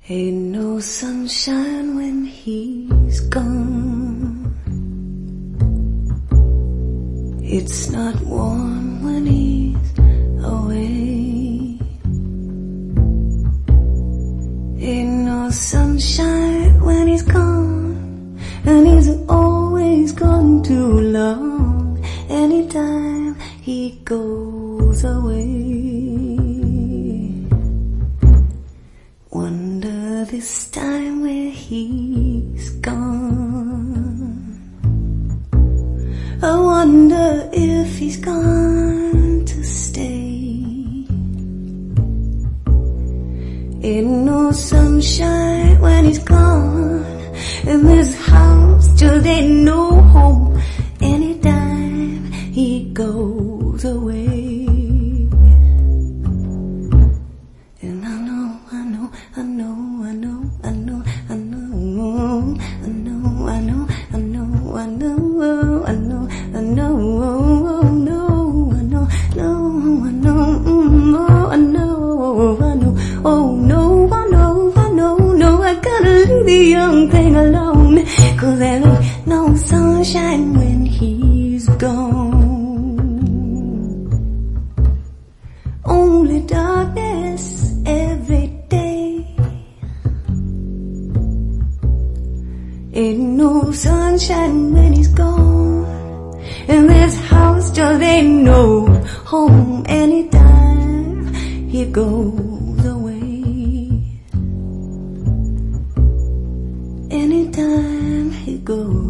Ain't no sunshine when he's gone. It's not warm when he's away. Ain't no sunshine when he's gone, and he's always gone too long. Anytime he goes away, wonder this time where he's gone. I wonder if he's gone to stay. Ain't no sunshine when he's gone, and this house just ain't no home. Anytime he goes away, and I know, I gotta leave the young thing alone, 'cause there ain't no sunshine when he's gone. Only darkness every day. Ain't no sunshine when he's gone, and this house just ain't no home. Anytime he goes away, anytime he goes